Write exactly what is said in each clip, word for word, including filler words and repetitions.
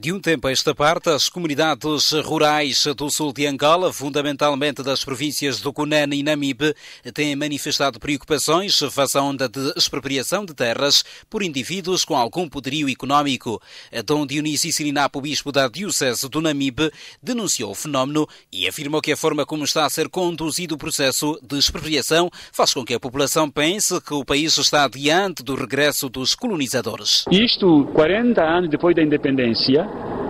De um tempo a esta parte, as comunidades rurais do sul de Angola, fundamentalmente das províncias do Cunene e Namibe, têm manifestado preocupações face à onda de expropriação de terras por indivíduos com algum poderio económico. Dom Dionísio Silinapo, bispo da Diocese do Namibe, denunciou o fenómeno e afirmou que a forma como está a ser conduzido o processo de expropriação faz com que a população pense que o país está diante do regresso dos colonizadores. Isto, quarenta anos depois da independência,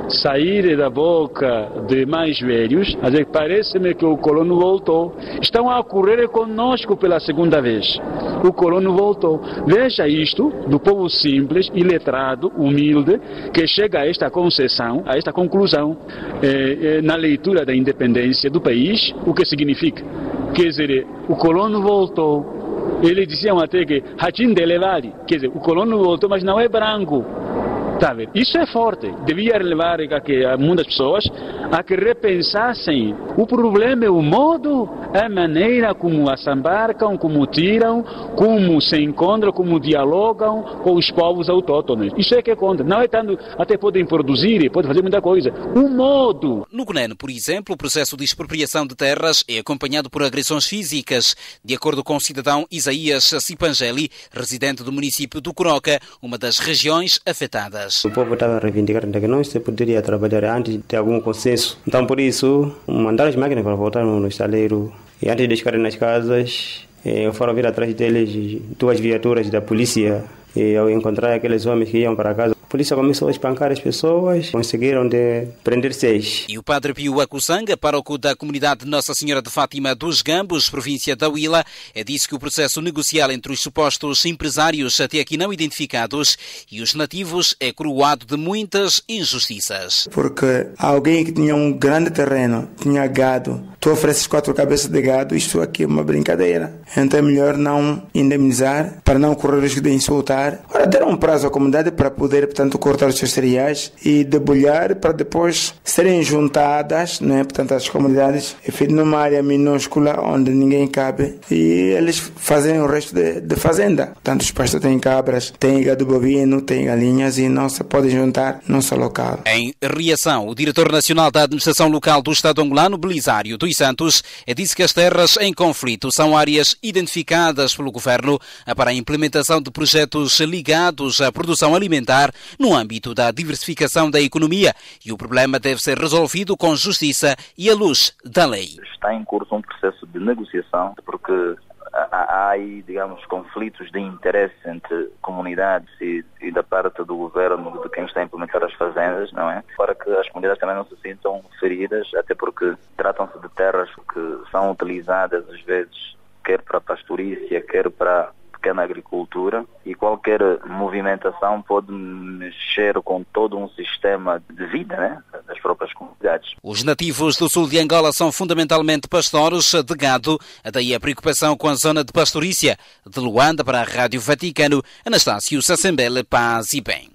sair da boca de mais velhos, a dizer, parece-me que o colono voltou. Estão a ocorrer conosco pela segunda vez. O colono voltou. Veja isto do povo simples, iletrado, humilde, que chega a esta concessão, a esta conclusão, eh, eh, na leitura da independência do país, o que significa? Quer dizer, o colono voltou. Eles diziam até que Hachin de Levari, quer dizer, o colono voltou, mas não é branco. Tá, isso é forte. Devia levar a, que, a muitas pessoas a que repensassem. O problema é o modo, a maneira como assambarcam, como tiram, como se encontram, como dialogam com os povos autóctones. Isso é que conta. Não é tanto, até podem produzir, podem fazer muita coisa. O modo. No Cunene, por exemplo, o processo de expropriação de terras é acompanhado por agressões físicas. De acordo com o cidadão Isaías Cipangeli, residente do município do Coroca, uma das regiões afetadas. O povo estava a reivindicar que não se poderia trabalhar antes de ter algum consenso. Então, por isso, mandaram as máquinas para voltar no estaleiro. E antes de chegarem nas casas, eu foram vir atrás deles duas viaturas da polícia. E ao encontrar aqueles homens que iam para casa, a polícia começou a espancar as pessoas, conseguiram de prender seis. E o padre Pio Acussanga, pároco da comunidade Nossa Senhora de Fátima dos Gambos, província da Huila, disse que o processo negocial entre os supostos empresários até aqui não identificados e os nativos é coroado de muitas injustiças. Porque alguém que tinha um grande terreno, tinha gado, tu ofereces quatro cabeças de gado, isto aqui é uma brincadeira. Então é melhor não indemnizar, para não correr o risco de insultar. Ora, deram um prazo à comunidade para poder, portanto, cortar os seus cereais e debulhar para depois serem juntadas, não é? Portanto, as comunidades, enfim, numa área minúscula onde ninguém cabe e eles fazem o resto de, de fazenda. Portanto, os pastores têm cabras, têm gado bovino, têm galinhas e não se podem juntar num só local. Em reação, o diretor nacional da administração local do Estado angolano, Belisário dos Santos, disse que as terras em conflito são áreas identificadas pelo governo para a implementação de projetos ligados à produção alimentar no âmbito da diversificação da economia e o problema deve ser resolvido com justiça e à luz da lei. Está em curso um processo de negociação porque há aí, digamos, conflitos de interesse entre comunidades e, e da parte do governo, de quem está a implementar as fazendas, não é? Para que as comunidades também não se sintam feridas, até porque tratam-se de terras que são utilizadas às vezes quer para pastorícia, quer para pequena agricultura, e qualquer movimentação pode mexer com todo um sistema de vida, né, das próprias comunidades. Os nativos do sul de Angola são fundamentalmente pastores de gado, daí a preocupação com a zona de pastorícia. De Luanda para a Rádio Vaticano, Anastácio Sassembele, paz e bem.